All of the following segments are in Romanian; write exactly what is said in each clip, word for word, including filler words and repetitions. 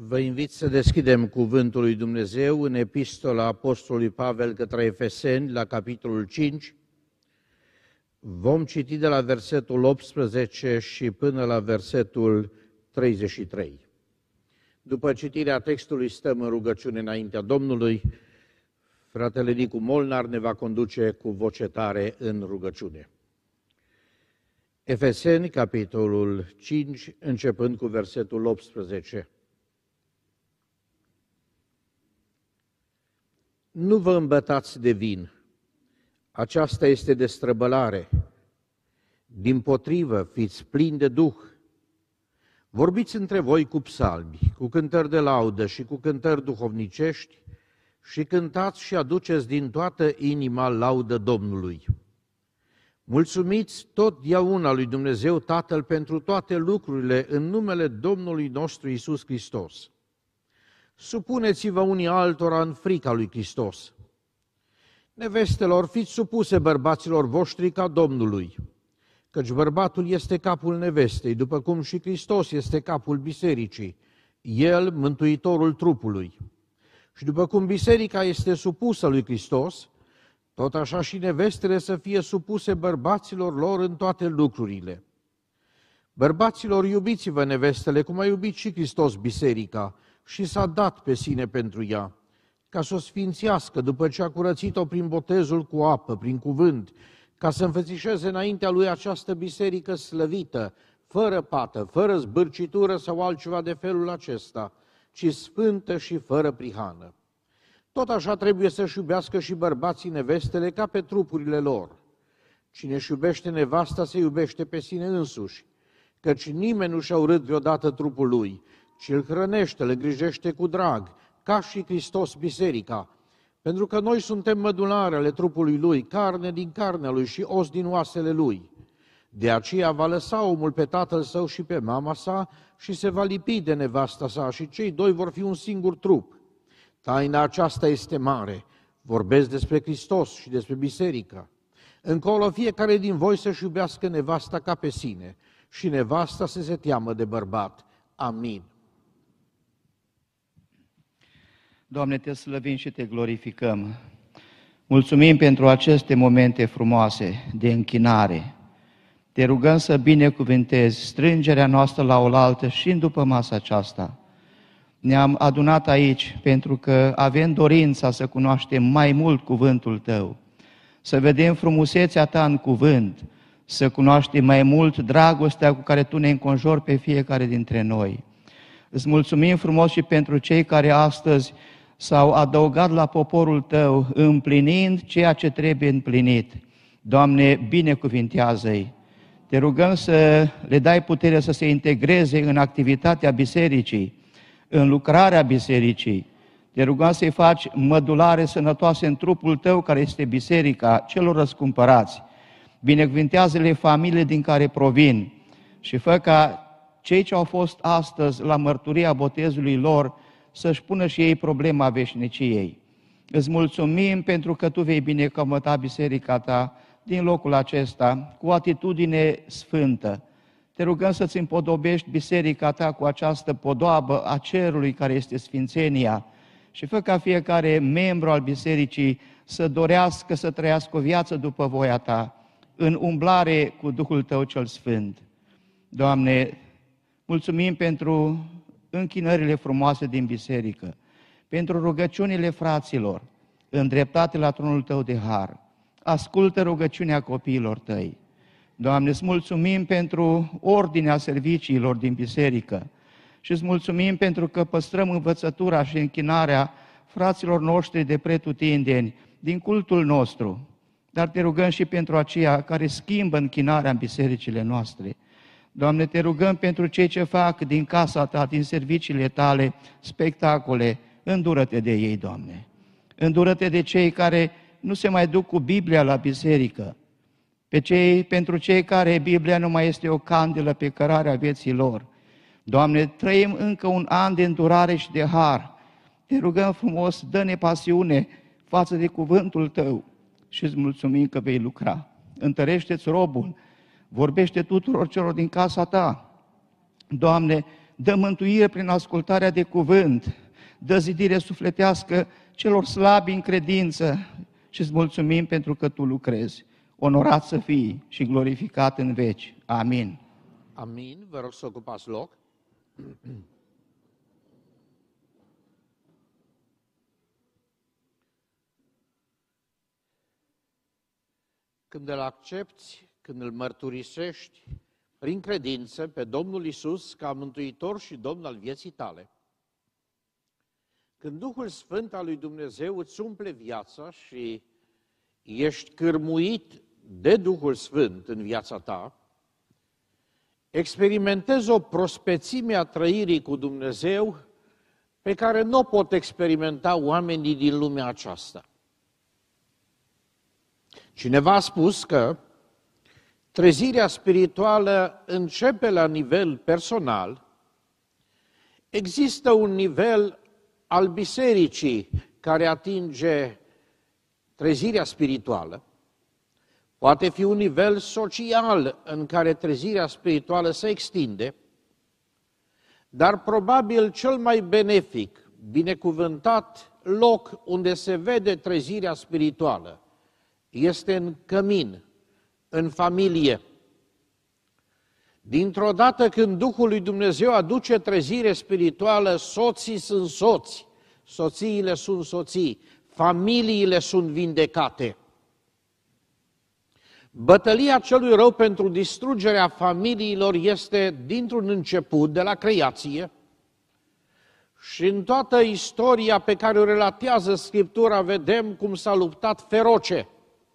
Vă invit să deschidem Cuvântul lui Dumnezeu în Epistola Apostolului Pavel către Efeseni, la capitolul cinci. Vom citi de la versetul optsprezece și până la versetul treizeci și trei. După citirea textului stăm în rugăciune înaintea Domnului. Fratele Nicu Molnar ne va conduce cu voce tare în rugăciune. Efeseni, capitolul cinci, începând cu versetul optsprezece. Nu vă îmbătați de vin, aceasta este destrăbălare. Dimpotrivă, fiți plini de Duh. Vorbiți între voi cu psalmi, cu cântări de laudă și cu cântări duhovnicești și cântați și aduceți din toată inima laudă Domnului. Mulțumiți totdeauna lui Dumnezeu Tatăl pentru toate lucrurile în numele Domnului nostru Iisus Hristos. Supuneți-vă unii altora în frica lui Hristos. Nevestelor, fiți supuse bărbaților voștri ca Domnului, căci bărbatul este capul nevestei, după cum și Hristos este capul bisericii, El mântuitorul trupului. Și după cum biserica este supusă lui Hristos, tot așa și nevestele să fie supuse bărbaților lor în toate lucrurile. Bărbaților, iubiți-vă nevestele, cum a iubit și Hristos biserica, și s-a dat pe sine pentru ea, ca să o sfințească după ce a curățit-o prin botezul cu apă, prin cuvânt, ca să înfățișeze înaintea lui această biserică slăvită, fără pată, fără zbârcitură sau altceva de felul acesta, ci sfântă și fără prihană. Tot așa trebuie să-și iubească și bărbații nevestele ca pe trupurile lor. Cine își iubește nevasta se iubește pe sine însuși, căci nimeni nu și-a urât vreodată trupul lui, ci îl hrănește, îl îngrijește cu drag, ca și Hristos biserica, pentru că noi suntem mădulare ale trupului lui, carne din carnea lui și os din oasele lui. De aceea va lăsa omul pe tatăl său și pe mama sa și se va lipi de nevasta sa și cei doi vor fi un singur trup. Taina aceasta este mare, vorbesc despre Hristos și despre biserică. Încolo fiecare din voi să-și iubească nevasta ca pe sine și nevasta să se teamă de bărbat. Amin. Doamne, te slăvim și te glorificăm. Mulțumim pentru aceste momente frumoase de închinare. Te rugăm să binecuvântezi strângerea noastră la oaltă și în după masa aceasta. Ne-am adunat aici pentru că avem dorința să cunoaștem mai mult cuvântul Tău, să vedem frumusețea Ta în cuvânt, să cunoaștem mai mult dragostea cu care Tu ne înconjori pe fiecare dintre noi. Îți mulțumim frumos și pentru cei care astăzi s-au adăugat la poporul Tău, împlinind ceea ce trebuie împlinit. Doamne, binecuvintează-i! Te rugăm să le dai putere să se integreze în activitatea bisericii, în lucrarea bisericii. Te rugăm să-i faci mădulare sănătoase în trupul Tău, care este biserica celor răscumpărați. Binecuvintează-le familiile din care provin și fă ca cei ce au fost astăzi la mărturia botezului lor să-și pună și ei problema veșniciei. Îți mulțumim pentru că Tu vei binecuvânta biserica Ta din locul acesta cu o atitudine sfântă. Te rugăm să-ți împodobești biserica Ta cu această podoabă a cerului care este sfințenia și fă ca fiecare membru al bisericii să dorească să trăiască o viață după voia Ta, în umblare cu Duhul Tău cel Sfânt. Doamne, mulțumim pentru închinările frumoase din biserică, pentru rugăciunile fraților, îndreptate la tronul Tău de har. Ascultă rugăciunea copiilor Tăi. Doamne, îți mulțumim pentru ordinea serviciilor din biserică și îți mulțumim pentru că păstrăm învățătura și închinarea fraților noștri de pretutindeni din cultul nostru, dar te rugăm și pentru aceia care schimbă închinarea în bisericile noastre. Doamne, te rugăm pentru cei ce fac din casa Ta, din serviciile Tale, spectacole, îndură-te de ei, Doamne. Îndură-te de cei care nu se mai duc cu Biblia la biserică, pe cei, pentru cei care Biblia nu mai este o candelă pe cărarea vieții lor. Doamne, trăim încă un an de îndurare și de har. Te rugăm frumos, dă-ne pasiune față de cuvântul Tău și îți mulțumim că vei lucra. Întărește-ți robul, vorbește tuturor celor din casa Ta. Doamne, dă mântuire prin ascultarea de cuvânt, dă zidire sufletească celor slabi în credință și îți mulțumim pentru că Tu lucrezi. Onorat să fii și glorificat în veci. Amin. Amin. Vă rog să ocupați loc. Când îl accepti, când îl mărturisești prin credință pe Domnul Iisus ca Mântuitor și Domn al vieții tale, când Duhul Sfânt al lui Dumnezeu îți umple viața și ești cârmuit de Duhul Sfânt în viața ta, experimentezi o prospețime a trăirii cu Dumnezeu pe care nu o pot experimenta oamenii din lumea aceasta. Cineva a spus că trezirea spirituală începe la nivel personal. Există un nivel al bisericii care atinge trezirea spirituală. Poate fi un nivel social în care trezirea spirituală se extinde, dar probabil cel mai benefic, binecuvântat loc unde se vede trezirea spirituală este în cămin, în familie. Dintr-o dată când Duhul lui Dumnezeu aduce trezire spirituală, soții sunt soți, soțiile sunt soții, familiile sunt vindecate. Bătălia celui rău pentru distrugerea familiilor este dintr-un început, de la creație, și în toată istoria pe care o relatează Scriptura vedem cum s-a luptat feroce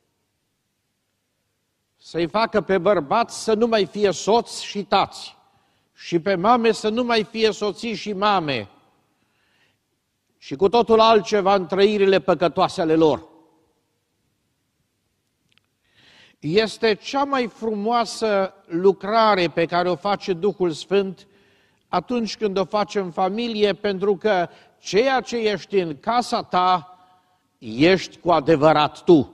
să-i facă pe bărbați să nu mai fie soți și tați și pe mame să nu mai fie soții și mame și cu totul altceva în trăirile păcătoase ale lor. Este cea mai frumoasă lucrare pe care o face Duhul Sfânt atunci când o faci în familie, pentru că ceea ce ești în casa ta, ești cu adevărat tu.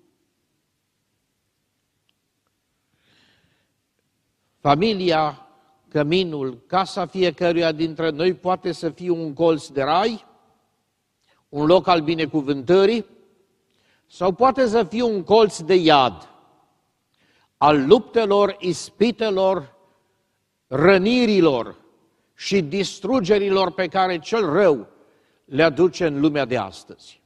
Familia, căminul, casa fiecăruia dintre noi poate să fie un colț de rai, un loc al binecuvântării, sau poate să fie un colț de iad, al luptelor, ispitelor, rănirilor și distrugerilor pe care cel rău le aduce în lumea de astăzi.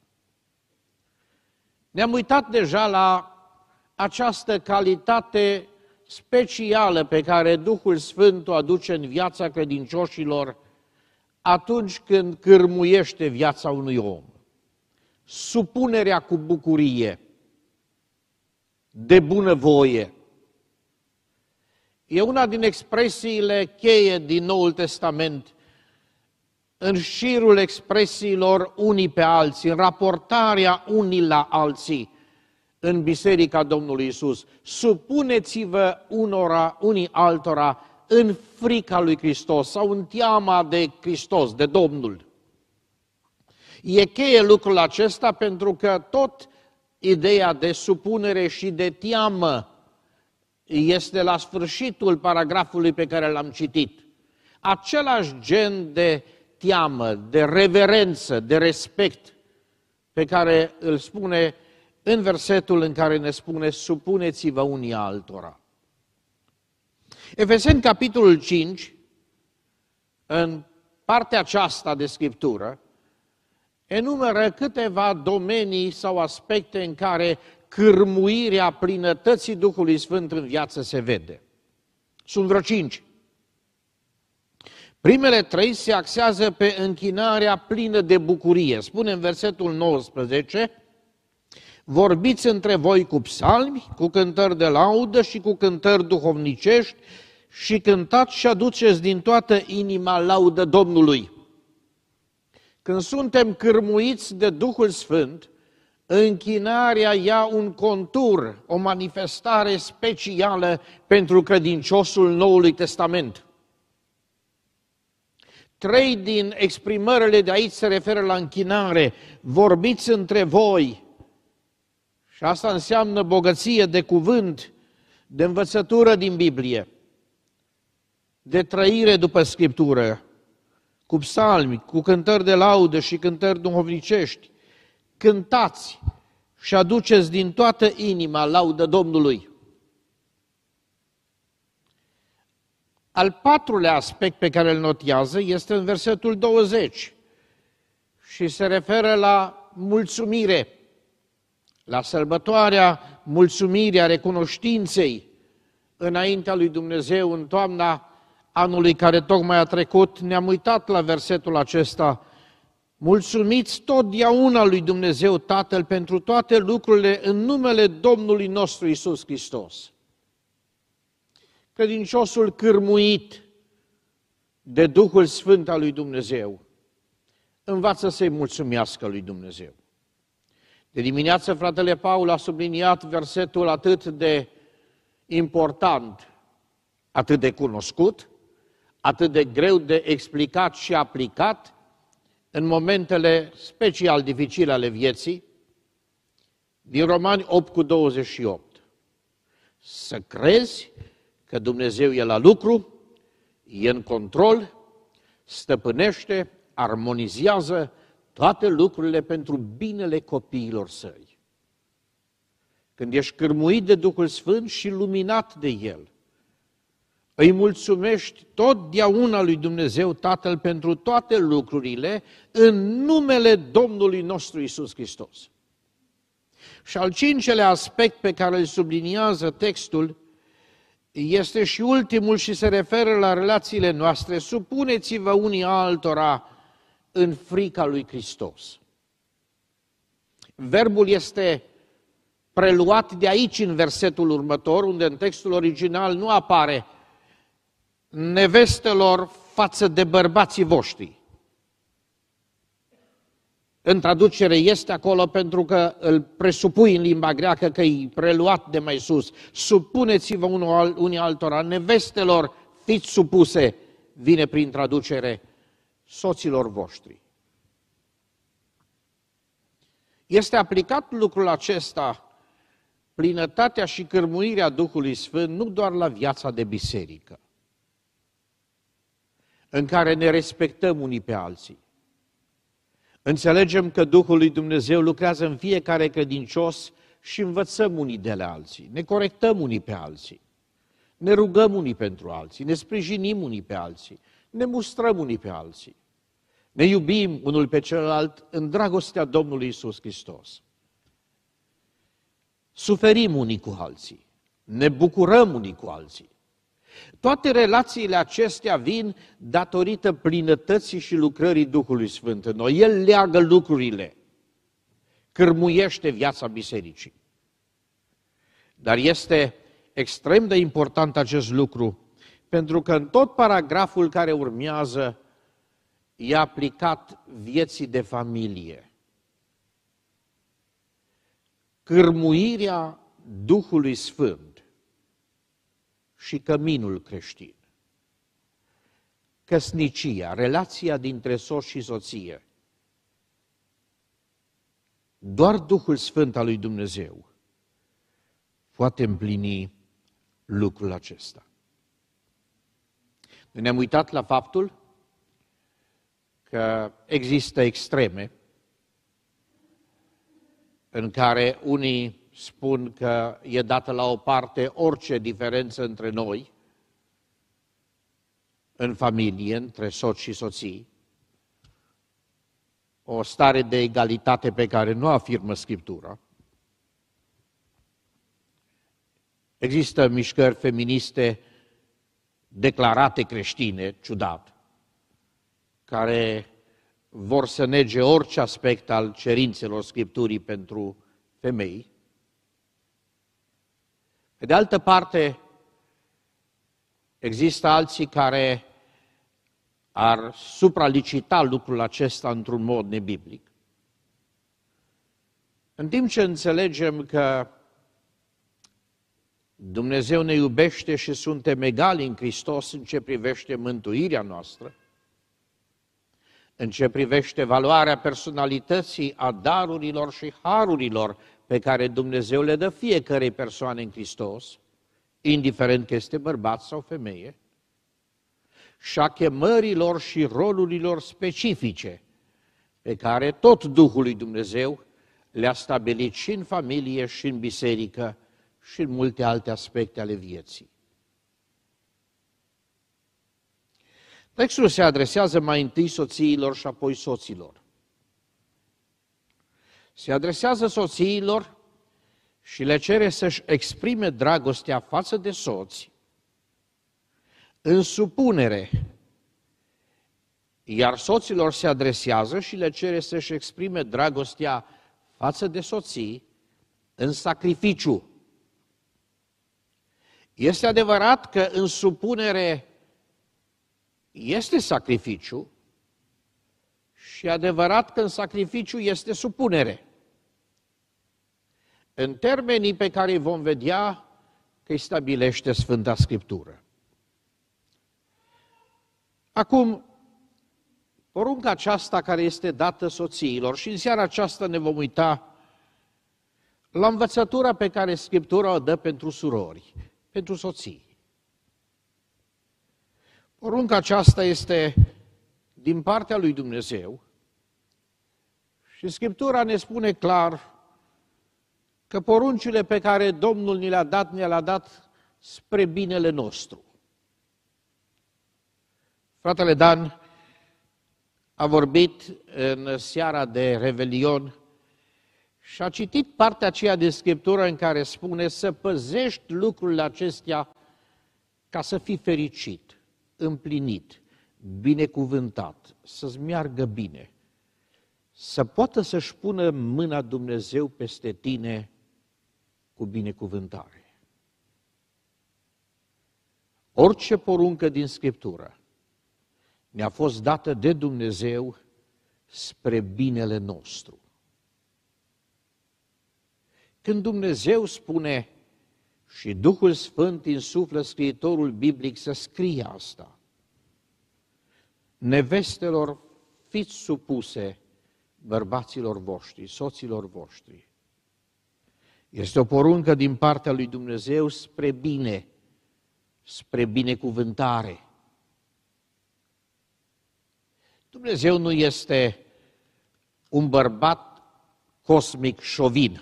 Ne-am uitat deja la această calitate specială pe care Duhul Sfânt o aduce în viața credincioșilor atunci când cârmuiește viața unui om. Supunerea cu bucurie, de bunăvoie. E una din expresiile cheie din Noul Testament, în șirul expresiilor unii pe alții, în raportarea unii la alții în Biserica Domnului Iisus. Supuneți-vă unora, unii altora în frica lui Hristos sau în teama de Hristos, de Domnul. E cheie lucrul acesta pentru că tot ideea de supunere și de teamă este la sfârșitul paragrafului pe care l-am citit. Același gen de teamă, de reverență, de respect pe care îl spune în versetul în care ne spune supuneți-vă unii altora. Efeseni, capitolul cinci, în partea aceasta de Scriptură, enumeră câteva domenii sau aspecte în care cârmuirea plinătății Duhului Sfânt în viață se vede. Sunt vreo cinci. Primele trei se axează pe închinarea plină de bucurie. Spune în versetul nouăsprezece, vorbiți între voi cu psalmi, cu cântări de laudă și cu cântări duhovnicești și cântați și aduceți din toată inima laudă Domnului. Când suntem cârmuiți de Duhul Sfânt, închinarea ia un contur, o manifestare specială pentru credinciosul Noului Testament. Trei din exprimările de aici se referă la închinare. Vorbiți între voi. Și asta înseamnă bogăție de cuvânt, de învățătură din Biblie. de trăire după Scriptură, cu psalmi, cu cântări de laudă și cântări duhovnicești. Cântați și aduceți din toată inima laudă Domnului. Al patrulea aspect pe care îl notează este în versetul douăzeci și se referă la mulțumire, la sărbătoarea mulțumirii, a recunoștinței înaintea lui Dumnezeu în toamna anului care tocmai a trecut. Ne-am uitat la versetul acesta. Mulțumiți totdeauna lui Dumnezeu Tatăl pentru toate lucrurile în numele Domnului nostru Iisus Hristos. Credinciosul cârmuit de Duhul Sfânt al lui Dumnezeu învață să-i mulțumească lui Dumnezeu. De dimineață, fratele Paul a subliniat versetul atât de important, atât de cunoscut, atât de greu de explicat și aplicat în momentele special dificile ale vieții, din Romani opt cu douăzeci și opt. Să crezi că Dumnezeu e la lucru, e în control, stăpânește, armonizează toate lucrurile pentru binele copiilor săi. Când ești cârmuit de Duhul Sfânt și luminat de El, îi mulțumești totdeauna lui Dumnezeu Tatăl pentru toate lucrurile în numele Domnului nostru Iisus Hristos. Și al cincelea aspect pe care îl subliniază textul este și ultimul și se referă la relațiile noastre. Supuneți-vă unii altora în frica lui Hristos. Verbul este preluat de aici în versetul următor, unde în textul original nu apare nevestelor față de bărbații voștri. În traducere este acolo pentru că îl presupui în limba greacă că e preluat de mai sus. Supuneți-vă unii altora, nevestelor fiți supuse, vine prin traducere, soților voștri. Este aplicat lucrul acesta, plinătatea și cârmuirea Duhului Sfânt, nu doar la viața de biserică, în care ne respectăm unii pe alții. Înțelegem că Duhul lui Dumnezeu lucrează în fiecare credincios și învățăm unii de la alții, ne corectăm unii pe alții, ne rugăm unii pentru alții, ne sprijinim unii pe alții, ne mustrăm unii pe alții, ne iubim unul pe celălalt în dragostea Domnului Iisus Hristos. Suferim unii cu alții, ne bucurăm unii cu alții. Toate relațiile acestea vin datorită plinătății și lucrării Duhului Sfânt în noi. El leagă lucrurile, cârmuiește viața bisericii. Dar este extrem de important acest lucru, pentru că în tot paragraful care urmează e aplicat vieții de familie. Cârmuirea Duhului Sfânt și căminul creștin. Căsnicia, relația dintre soț și soție. Doar Duhul Sfânt al lui Dumnezeu poate împlini lucrul acesta. Noi ne-am uitat la faptul că există extreme în care unii spun că e dată la o parte orice diferență între noi, în familie, între soț și soții, o stare de egalitate pe care nu afirmă Scriptura. Există mișcări feministe declarate creștine, ciudat, care vor să nege orice aspect al cerințelor Scripturii pentru femei. Pe de altă parte, există alții care ar supralicita lucrul acesta într-un mod nebiblic. În timp ce înțelegem că Dumnezeu ne iubește și suntem egali în Hristos în ce privește mântuirea noastră, în ce privește valoarea personalității, a darurilor și harurilor pe care Dumnezeu le dă fiecărei persoane în Hristos, indiferent că este bărbat sau femeie, și a chemărilor și rolurilor specifice pe care tot Duhul lui Dumnezeu le-a stabilit și în familie, și în biserică, și în multe alte aspecte ale vieții. Textul se adresează mai întâi soțiilor și apoi soților. Se adresează soțiilor și le cere să-și exprime dragostea față de soți în supunere, iar soților se adresează și le cere să-și exprime dragostea față de soții în sacrificiu. Este adevărat că în supunere este sacrificiu și adevărat că în sacrificiu este supunere. În termenii pe care îi vom vedea că îi stabilește Sfânta Scriptură. Acum, porunca aceasta care este dată soțiilor, și în seara aceasta ne vom uita la învățătura pe care Scriptura o dă pentru surori, pentru soții. Porunca aceasta este din partea lui Dumnezeu și Scriptura ne spune clar că poruncile pe care Domnul ni le-a dat, ne le-a dat spre binele nostru. Fratele Dan a vorbit în seara de Revelion și a citit partea aceea din Scriptură în care spune să păzești lucrurile acestea ca să fii fericit, împlinit, binecuvântat, să-ți meargă bine, să poată să-și pună mâna Dumnezeu peste tine cu binecuvântare. Orice poruncă din Scriptură ne-a fost dată de Dumnezeu spre binele nostru. Când Dumnezeu spune și Duhul Sfânt insuflă scriitorul biblic să scrie asta, nevestelor, fiți supuse bărbaților voștri, soților voștri. Este o poruncă din partea lui Dumnezeu spre bine, spre binecuvântare. Dumnezeu nu este un bărbat cosmic șovin,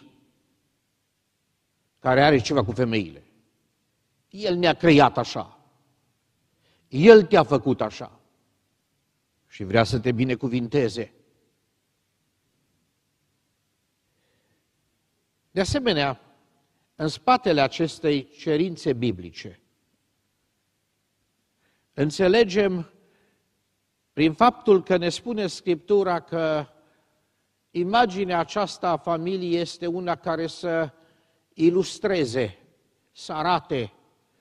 care are ceva cu femeile. El ne-a creat așa. El te-a făcut așa. Și vrea să te binecuvinteze. De asemenea, în spatele acestei cerințe biblice, înțelegem prin faptul că ne spune Scriptura că imaginea aceasta a familiei este una care să ilustreze, să arate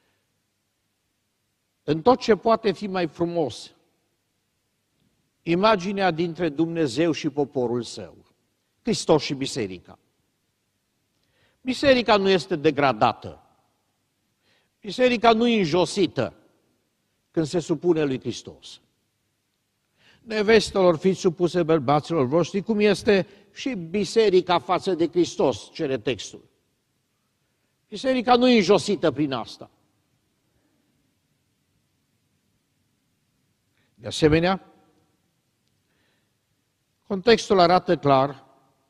în tot ce poate fi mai frumos imaginea dintre Dumnezeu și poporul Său, Hristos și Biserica. Biserica nu este degradată. Biserica nu e înjosită când se supune lui Hristos. Nevestelor, fiți supuse bărbaților voștri, cum este și biserica față de Hristos, cere textul. Biserica nu e înjosită prin asta. De asemenea, contextul arată clar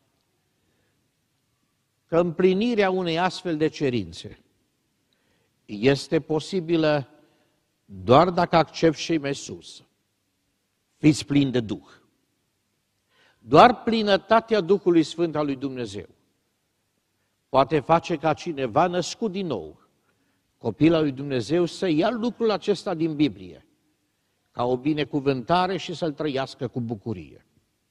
că împlinirea unei astfel de cerințe este posibilă doar dacă accepți și mai sus. Fiți plini de Duh. Doar plinătatea Duhului Sfânt al lui Dumnezeu poate face ca cineva născut din nou, copil al lui Dumnezeu, să ia lucrul acesta din Biblie ca o binecuvântare și să-l trăiască cu bucurie.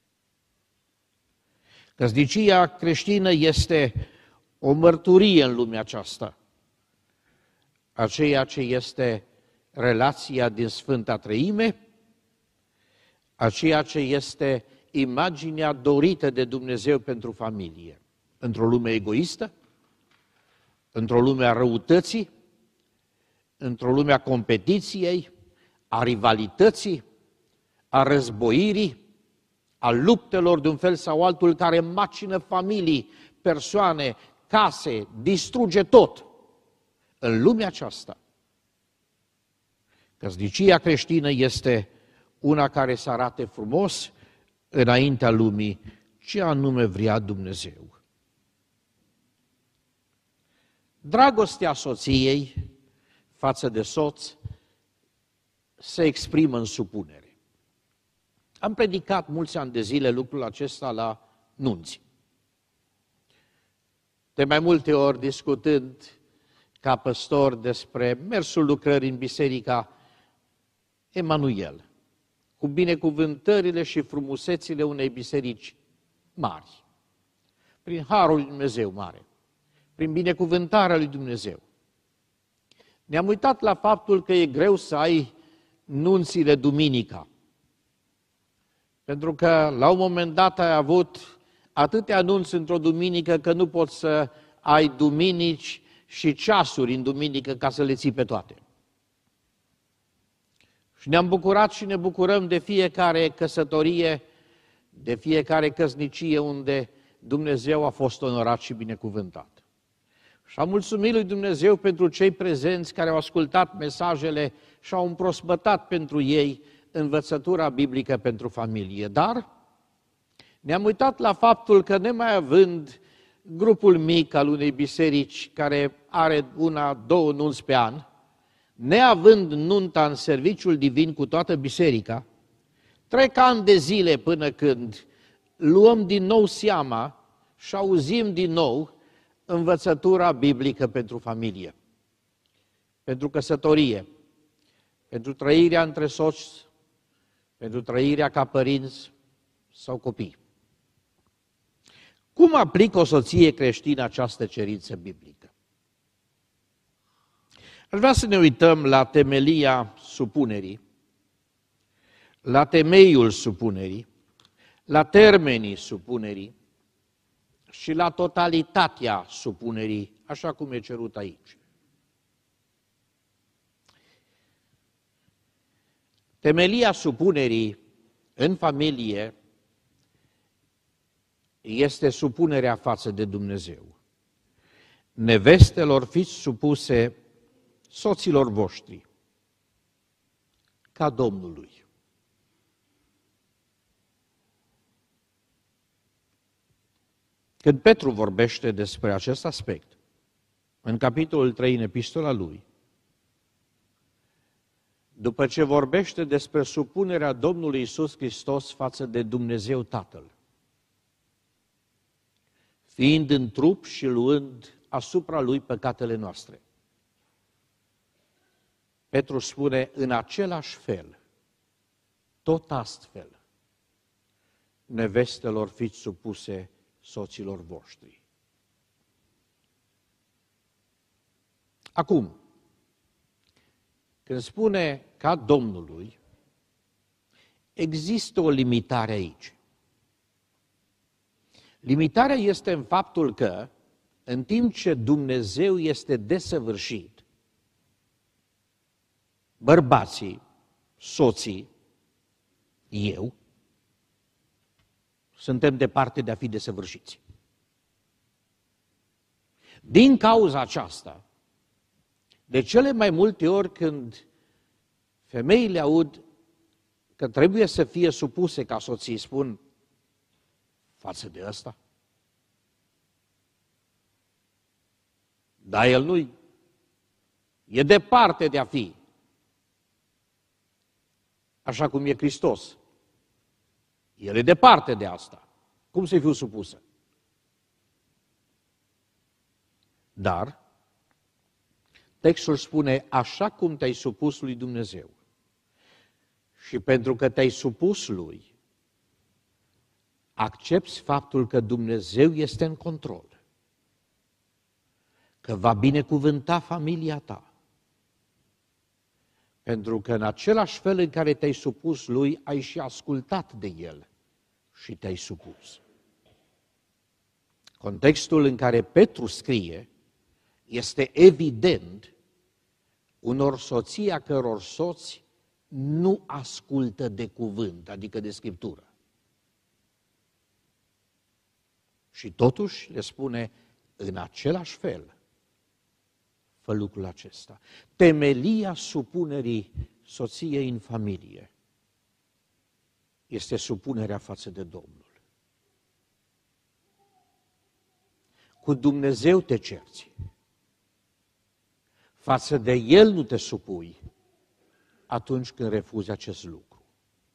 Căsnicia creștină este o mărturie în lumea aceasta a ceea ce este relația din Sfânta Treime, a ceea ce este imaginea dorită de Dumnezeu pentru familie. Într-o lume egoistă, într-o lume a răutății, într-o lume a competiției, a rivalității, a războirii, a luptelor de un fel sau altul care macină familii, persoane, case, distruge tot. În lumea aceasta, Căsnicia creștină este una care să arate frumos înaintea lumii ce anume vrea Dumnezeu. Dragostea soției față de soț se exprimă în supunere. Am predicat mulți ani de zile lucrul acesta la nunți. De mai multe ori discutând ca păstor despre mersul lucrării în Biserica Emanuel, cu binecuvântările și frumusețile unei biserici mari, prin harul lui Dumnezeu mare, prin binecuvântarea lui Dumnezeu. Ne-am uitat la faptul că e greu să ai nunțile duminica, pentru că la un moment dat ai avut atâtea anunți într-o duminică că nu poți să ai duminici și ceasuri în duminică ca să le ții pe toate. Și ne-am bucurat și ne bucurăm de fiecare căsătorie, de fiecare căsnicie unde Dumnezeu a fost onorat și binecuvântat. Și am mulțumit lui Dumnezeu pentru cei prezenți care au ascultat mesajele și au împrospătat pentru ei învățătura biblică pentru familie. Dar ne-am uitat la faptul că nemai având grupul mic al unei biserici care are una, două nunți pe an, neavând nunta în serviciul divin cu toată biserica, trec ani de zile până când luăm din nou seama și auzim din nou învățătura biblică pentru familie, pentru căsătorie, pentru trăirea între soți, pentru trăirea ca părinți sau copii. Cum aplică o soție creștină această cerință biblică? Aș vrea să ne uităm la temelia supunerii, la temeiul supunerii, la termenii supunerii și la totalitatea supunerii, așa cum e cerut aici. Temelia supunerii în familie este supunerea față de Dumnezeu. Nevestelor fiți supuse soților voștri, ca Domnului. Când Petru vorbește despre acest aspect, în capitolul trei, în epistola lui, după ce vorbește despre supunerea Domnului Iisus Hristos față de Dumnezeu Tatăl, fiind în trup și luând asupra Lui păcatele noastre, Petru spune, în același fel, tot astfel, nevestelor fiți supuse soților voștri. Acum, când spune ca Domnului, există o limitare aici. Limitarea este în faptul că, în timp ce Dumnezeu este desăvârșit, bărbații, soții, eu, suntem departe de a fi desăvârșiți. Din cauza aceasta, de cele mai multe ori când femeile aud că trebuie să fie supuse ca soții, spun, față de ăsta? Dar el nu-i, e departe de a fi așa cum e Hristos. El e departe de asta. Cum să-i fiu supusă? Dar textul spune, așa cum te-ai supus lui Dumnezeu și pentru că te-ai supus lui, accepți faptul că Dumnezeu este în control, că va binecuvânta familia ta, pentru că în același fel în care te-ai supus lui, ai și ascultat de el și te-ai supus. Contextul în care Petru scrie este evident unor soții a căror soți nu ascultă de cuvânt, adică de Scriptură. Și totuși le spune, în același fel, fă lucrul acesta. Temelia supunerii soției în familie este supunerea față de Domnul. Cu Dumnezeu te cerți. Față de El nu te supui atunci când refuzi acest lucru.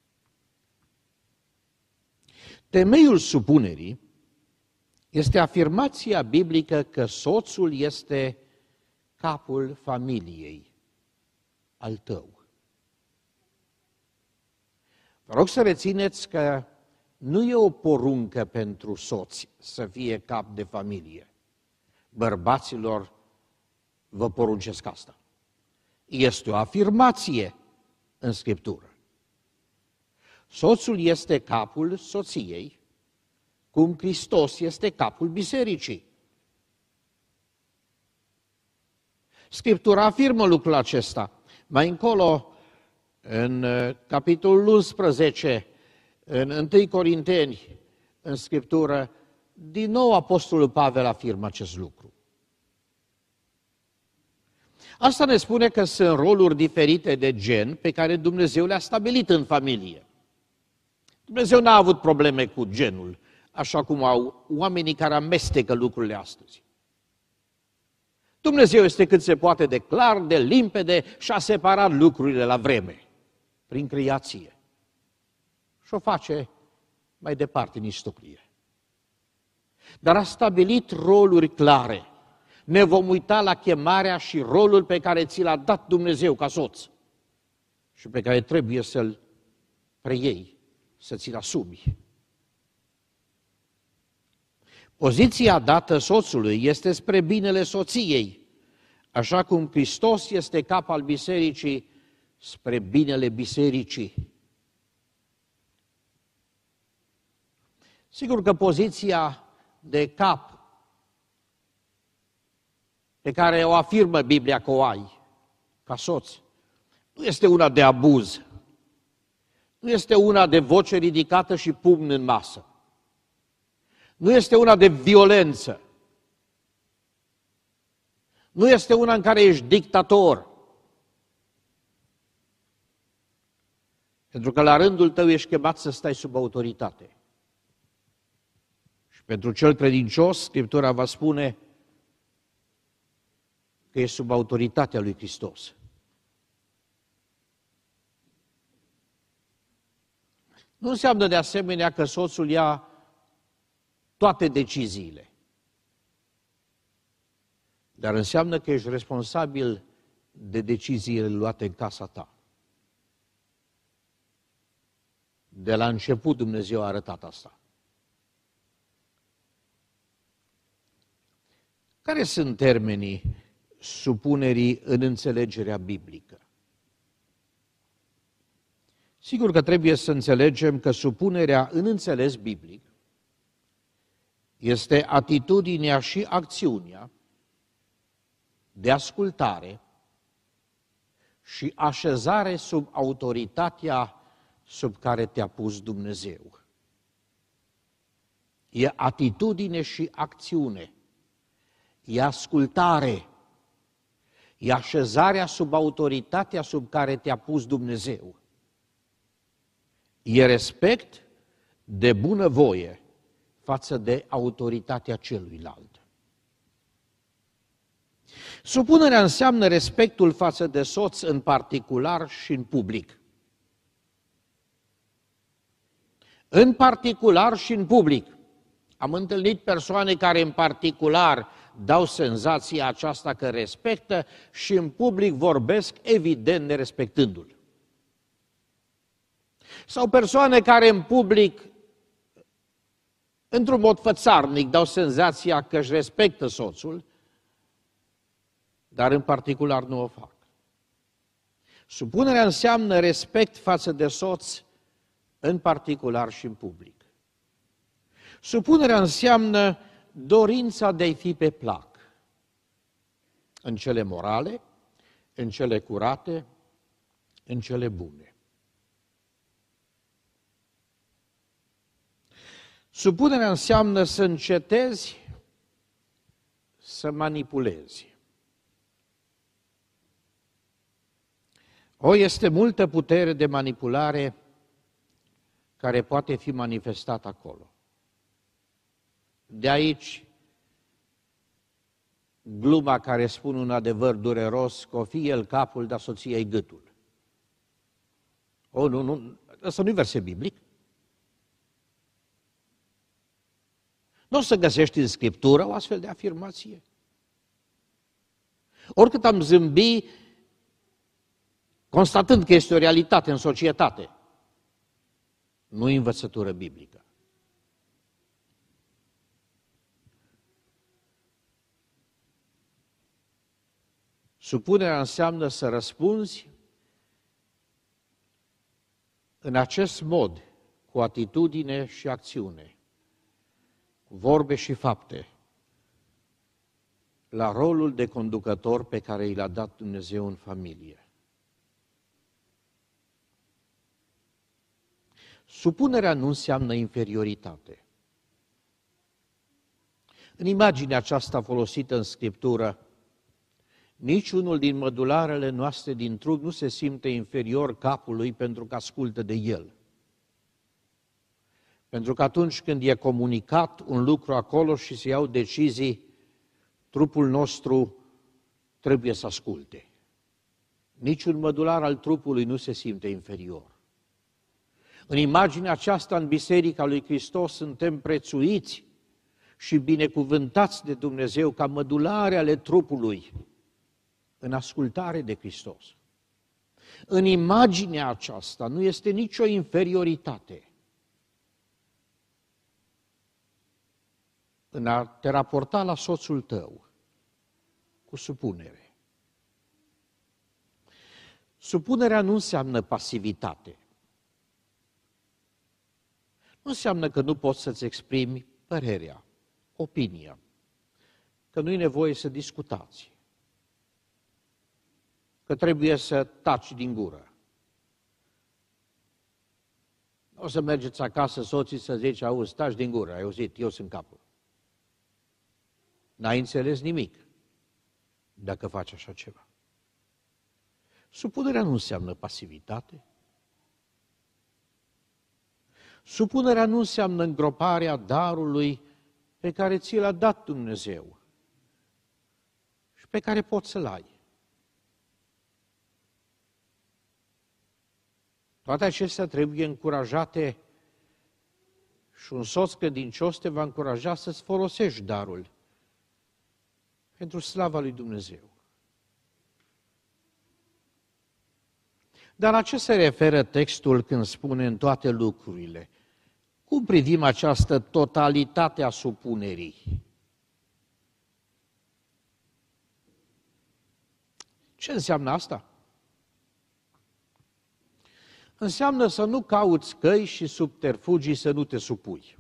Temeiul supunerii este afirmația biblică că soțul este capul familiei, al tău. Vă rog să rețineți că nu e o poruncă pentru soți să fie cap de familie. Bărbaților, vă poruncesc asta. Este o afirmație în Scriptură. Soțul este capul soției, cum Hristos este capul bisericii. Scriptura afirmă lucrul acesta. Mai încolo, în capitolul unsprezece, în întâi Corinteni, în Scriptură, din nou Apostolul Pavel afirmă acest lucru. Asta ne spune că sunt roluri diferite de gen pe care Dumnezeu le-a stabilit în familie. Dumnezeu n-a avut probleme cu genul, așa cum au oamenii care amestecă lucrurile astăzi. Dumnezeu este cât se poate de clar, de limpede și a separat lucrurile la vreme, prin creație. Și o face mai departe în istorie. Dar a stabilit roluri clare. Ne vom uita la chemarea și rolul pe care ți l-a dat Dumnezeu ca soț și pe care trebuie să-l preiei, să ți-l asumi. Poziția dată soțului este spre binele soției, așa cum Hristos este cap al bisericii spre binele bisericii. Sigur că poziția de cap pe care o afirmă Biblia că o ai ca soț nu este una de abuz, nu este una de voce ridicată și pumn în masă, nu este una de violență, nu este una în care ești dictator, pentru că la rândul tău ești chemat să stai sub autoritate. Și pentru cel credincios, Scriptura va spune că e sub autoritatea lui Hristos. Nu înseamnă de asemenea că soțul ia toate deciziile, dar înseamnă că ești responsabil de deciziile luate în casa ta. De la început Dumnezeu a arătat asta. Care sunt termenii supunerii în înțelegerea biblică? Sigur că trebuie să înțelegem că supunerea în înțeles biblic este atitudinea și acțiunea de ascultare și așezare sub autoritatea sub care te-a pus Dumnezeu. E atitudine și acțiune, e ascultare, e așezarea sub autoritatea sub care te-a pus Dumnezeu. E respect de bunăvoie față de autoritatea celuilalt. Supunerea înseamnă respectul față de soț în particular și în public. În particular și în public. Am întâlnit persoane care în particular dau senzația aceasta că respectă și în public vorbesc evident nerespectându-l. Sau persoane care în public, într-un mod fățarnic, dau senzația că își respectă soțul, dar în particular nu o fac. Supunerea înseamnă respect față de soț în particular și în public. Supunerea înseamnă dorința de a-i fi pe plac, în cele morale, în cele curate, în cele bune. Supunerea înseamnă să încetezi să manipulezi. O, este multă putere de manipulare care poate fi manifestată acolo. De aici gluma care spune un adevăr dureros, că o fi el capul, dar soția-i gâtul. O, nu, nu, ăsta nu-i verset biblic. Nu o să găsești în Scriptură o astfel de afirmație. Oricât am zâmbi, constatând că este o realitate în societate, nu e învățătură biblică. Supunerea înseamnă să răspunzi în acest mod, cu atitudine și acțiune, cu vorbe și fapte, la rolul de conducător pe care i l-a dat Dumnezeu în familie. Supunerea nu înseamnă inferioritate. În imaginea aceasta folosită în Scriptură, niciunul din mădularele noastre din trup nu se simte inferior capului pentru că ascultă de el. Pentru că atunci când e comunicat un lucru acolo și se iau decizii, trupul nostru trebuie să asculte. Niciun mădular al trupului nu se simte inferior. În imaginea aceasta, în Biserica lui Hristos, suntem prețuiți și binecuvântați de Dumnezeu ca mădulare ale trupului în ascultare de Hristos. În imaginea aceasta nu este nicio inferioritate în a te raporta la soțul tău cu supunere. Supunerea nu înseamnă pasivitate. Nu înseamnă că nu poți să-ți exprimi părerea, opinia, că nu e nevoie să discutați, că trebuie să taci din gură. O să mergeți acasă, soții, să zici, auzi, taci din gură, ai auzit, eu sunt capul. N-ai înțeles nimic dacă faci așa ceva. Supunerea nu înseamnă pasivitate. Supunerea nu înseamnă îngroparea darului pe care ți l-a dat Dumnezeu și pe care poți să-l ai. Toate acestea trebuie încurajate și un soț credincios te va încuraja să-ți folosești darul pentru slava lui Dumnezeu. Dar la ce se referă textul când spune în toate lucrurile? Cum privim această totalitate a supunerii? Ce înseamnă asta? Înseamnă să nu cauți căi și subterfugii să nu te supui.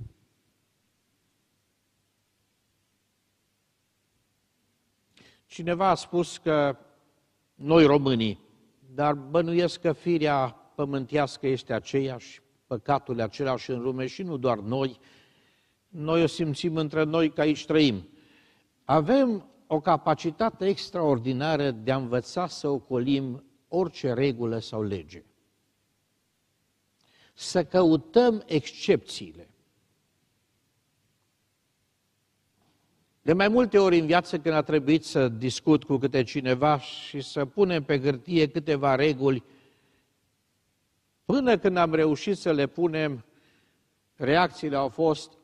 Cineva a spus că noi românii, dar bănuiesc că firea pământească este aceeași, păcatul e același în lume și nu doar noi, noi o simțim între noi că aici trăim. Avem o capacitate extraordinară de a învăța să ocolim orice regulă sau lege. Să căutăm excepțiile. De mai multe ori în viață, când a trebuit să discut cu câte cineva și să punem pe hârtie câteva reguli, până când am reușit să le punem, reacțiile au fost,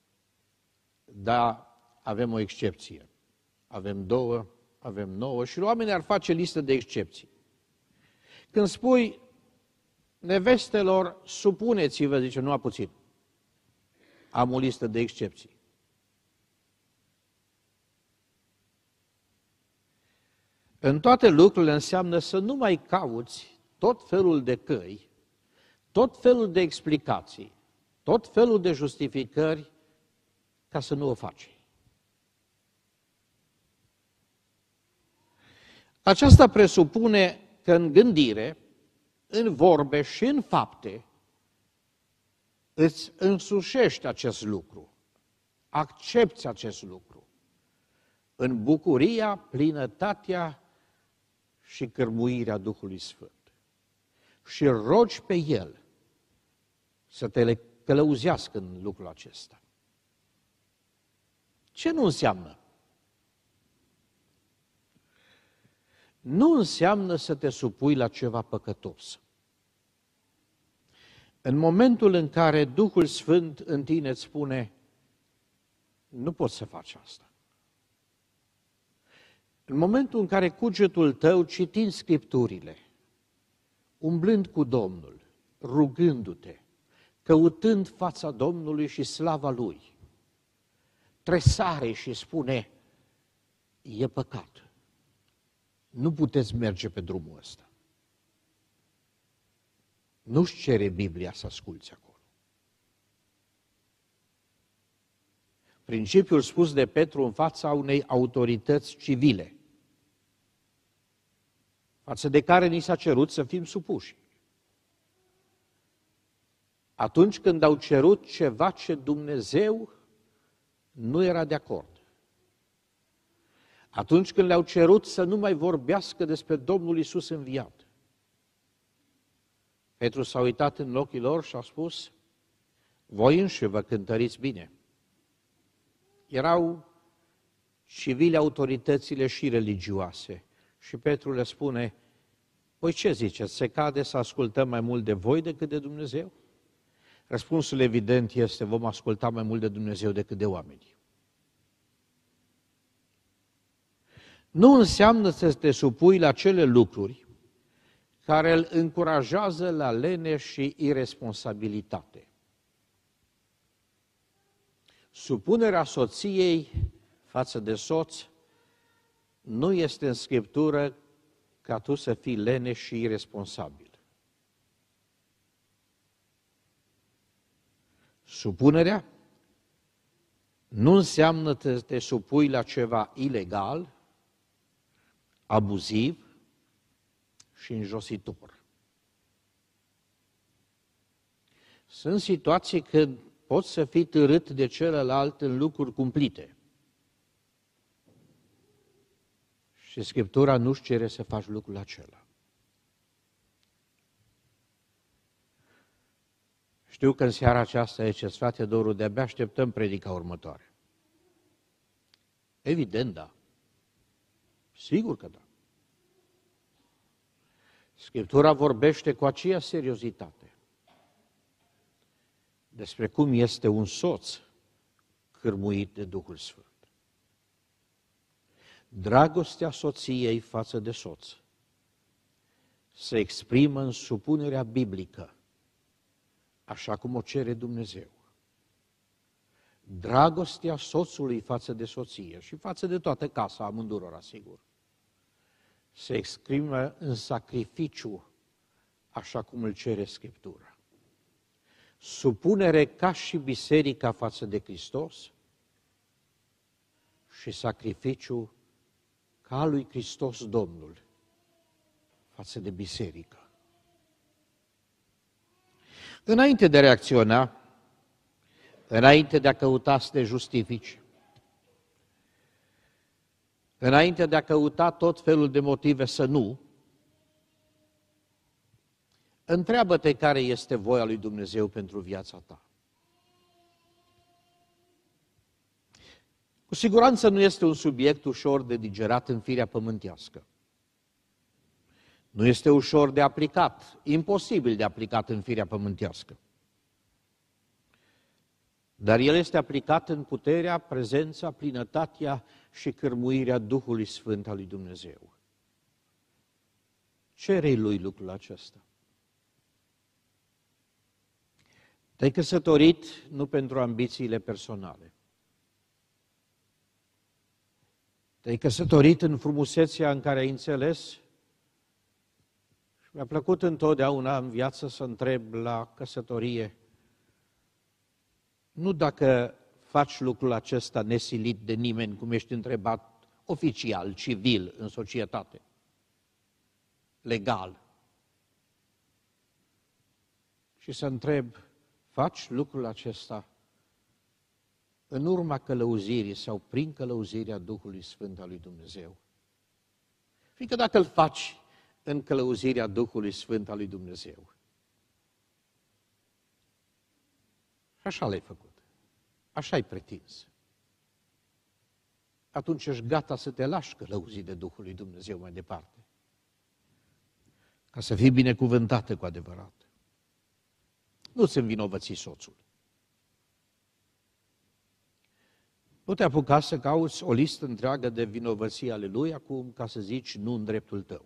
da, avem o excepție. Avem două, avem nouă și oamenii ar face listă de excepții. Când spui nevestelor, supuneți-vă, zice, nu a puțin. Am o listă de excepții. În toate lucrurile înseamnă să nu mai cauți tot felul de căi, tot felul de explicații, tot felul de justificări ca să nu o faci. Aceasta presupune că în gândire, în vorbe și în fapte îți însușești acest lucru, accepți acest lucru, în bucuria, plinătatea și cărmuirea Duhului Sfânt. și rogi pe El să te călăuzească în lucrul acesta. Ce nu înseamnă? Nu înseamnă să te supui la ceva păcătos. În momentul în care Duhul Sfânt în tine îți spune, nu poți să faci asta. În momentul în care cugetul tău, citind Scripturile, umblând cu Domnul, rugându-te, căutând fața Domnului și slava Lui, tresare și spune, e păcat. Nu puteți merge pe drumul ăsta. Nu-și cere Biblia să asculți acolo. Principiul spus de Petru în fața unei autorități civile, față de care ni s-a cerut să fim supuși. Atunci când au cerut ceva ce Dumnezeu nu era de acord. Atunci când le-au cerut să nu mai vorbească despre Domnul Iisus înviat. Petru s-a uitat în ochii lor și a spus, voi înși vă cântăriți bine. Erau civile autoritățile și religioase. Și Petru le spune, voi ce ziceți, se cade să ascultăm mai mult de voi decât de Dumnezeu? Răspunsul evident este, vom asculta mai mult de Dumnezeu decât de oameni. Nu înseamnă să te supui la cele lucruri care îl încurajează la lene și irresponsabilitate. Supunerea soției față de soț nu este în Scriptură ca tu să fii lene și irresponsabil. Supunerea nu înseamnă să te supui la ceva ilegal, abuziv și înjositor. Sunt situații când poți să fii târât de celălalt în lucruri cumplite. Și Scriptura nu-și cere să faci lucrul acela. Știu că în seara aceasta, ziceți, frate Doru, de-abia așteptăm predica următoare. Evident, da. Sigur că da. Scriptura vorbește cu aceeași seriozitate despre cum este un soț cârmuit de Duhul Sfânt. Dragostea soției față de soț se exprimă în supunerea biblică, așa cum o cere Dumnezeu. Dragostea soțului față de soție și față de toată casa amândurora, sigur, se exprimă în sacrificiu, așa cum îl cere Scriptura. Supunere ca și biserica față de Hristos și sacrificiu ca lui Hristos Domnul față de biserică. Înainte de a reacționa, înainte de a căuta să te justifici, înainte de a căuta tot felul de motive să nu, întreabă-te care este voia lui Dumnezeu pentru viața ta. Cu siguranță nu este un subiect ușor de digerat în firea pământească. Nu este ușor de aplicat, imposibil de aplicat în firea pământească. Dar el este aplicat în puterea, prezența, plinătatea și cârmuirea Duhului Sfânt al lui Dumnezeu. Cere-i lui lucrul acesta. Te-ai căsătorit nu pentru ambițiile personale. Te-ai căsătorit în frumusețea în care ai înțeles. Și mi-a plăcut întotdeauna în viață să întreb la căsătorie, nu dacă faci lucrul acesta nesilit de nimeni, cum ești întrebat oficial, civil, în societate, legal. Și să întreb, faci lucrul acesta în urma călăuzirii sau prin călăuzirea Duhului Sfânt al lui Dumnezeu? Fiindcă dacă îl faci în călăuzirea Duhului Sfânt al lui Dumnezeu. Și așa l-ai făcut. Așa ai pretins. Atunci ești gata să te lași călăuzit de Duhul lui Dumnezeu mai departe. Ca să fii binecuvântată cu adevărat. Nu-ți învinovăți soțul. Nu te apuca să cauți o listă întreagă de vinovății ale lui acum ca să zici nu în dreptul tău.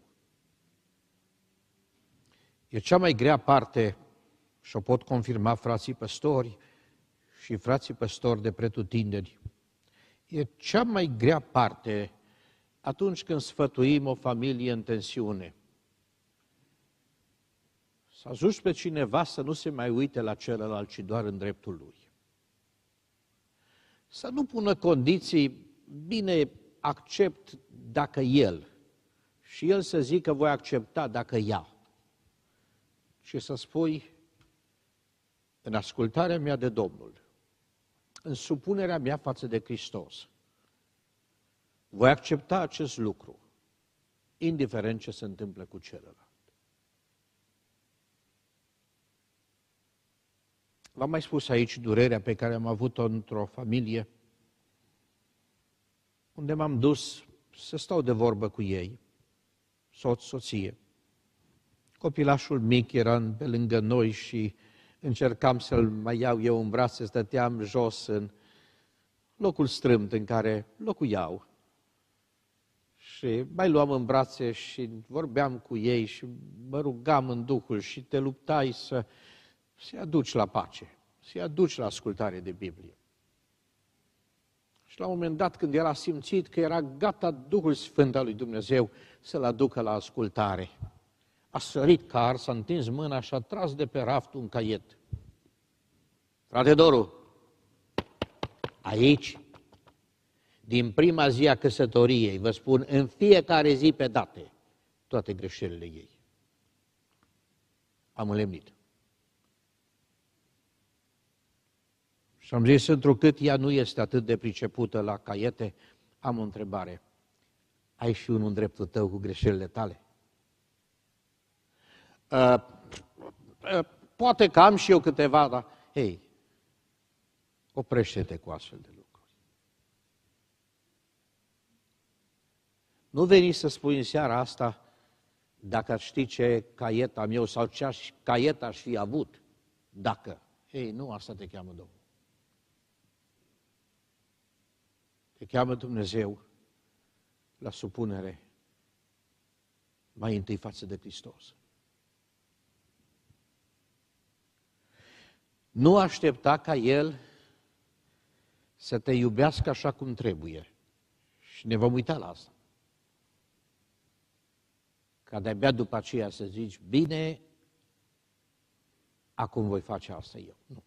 E cea mai grea parte, și o pot confirma frații păstori și frații păstori de pretutindeni, e cea mai grea parte atunci când sfătuim o familie în tensiune. Să ajungi pe cineva să nu se mai uite la celălalt, ci doar în dreptul lui. Să nu pună condiții, bine, accept dacă el, și el să zică voi accepta dacă ea. Și să spui, în ascultarea mea de Domnul, în supunerea mea față de Hristos, voi accepta acest lucru, indiferent ce se întâmplă cu celălalt. V-am mai spus aici durerea pe care am avut-o într-o familie, unde m-am dus să stau de vorbă cu ei, soț, soție. Copilașul mic era pe lângă noi și încercam să-l mai iau eu în brațe, stăteam jos în locul strâmt în care locuiau. Și mai luam în brațe și vorbeam cu ei și mă rugam în Duhul și te luptai să să-i aduci la pace, să-i aduci la ascultare de Biblie. Și la un moment dat, când era simțit că era gata Duhul Sfânt al lui Dumnezeu să-l aducă la ascultare, a sărit ca ar, s-a întins mâna și a tras de pe raft un caiet. Frate Doru, aici, din prima zi a căsătoriei, vă spun, în fiecare zi pe date, toate greșelile ei. Am înlemnit. Și am zis, întrucât ea nu este atât de pricepută la caiete, am o întrebare. Ai și unul în dreptul tău cu greșelile tale? Uh, uh, poate că am și eu câteva, dar, hei, oprește-te cu astfel de lucruri. Nu veni să spui în seara asta, dacă aș ști ce caiet am eu sau ce aș, caiet aș fi avut, dacă. Ei, nu, asta te cheamă Domnul. Te cheamă Dumnezeu la supunere mai întâi față de Hristos. Nu aștepta ca El să te iubească așa cum trebuie. Și ne vom uita la asta. Ca de-abia după aceea să zici, bine, acum voi face asta eu. Nu.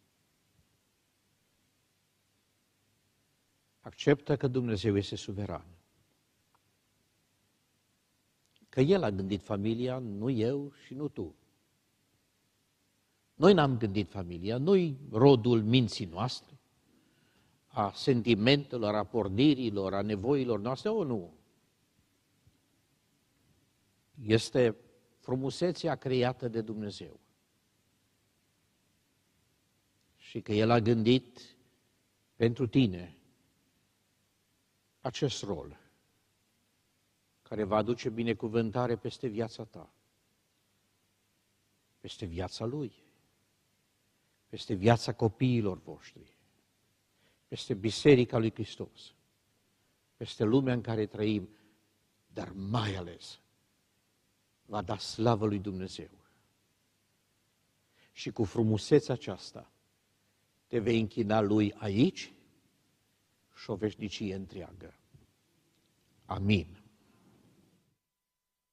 Acceptă că Dumnezeu este suveran. Că El a gândit familia, nu eu și nu tu. Noi n-am gândit familia, noi rodul minții noastre, a sentimentelor, a pornirilor, a nevoilor noastre, o, nu. Este frumusețea creată de Dumnezeu. Și că El a gândit pentru tine acest rol care va aduce binecuvântare peste viața ta, peste viața Lui, peste viața copiilor voștri, peste Biserica lui Hristos, peste lumea în care trăim, dar mai ales va da slavă lui Dumnezeu. Și cu frumusețea aceasta te vei închina Lui aici și o veșnicie întreagă. Amin.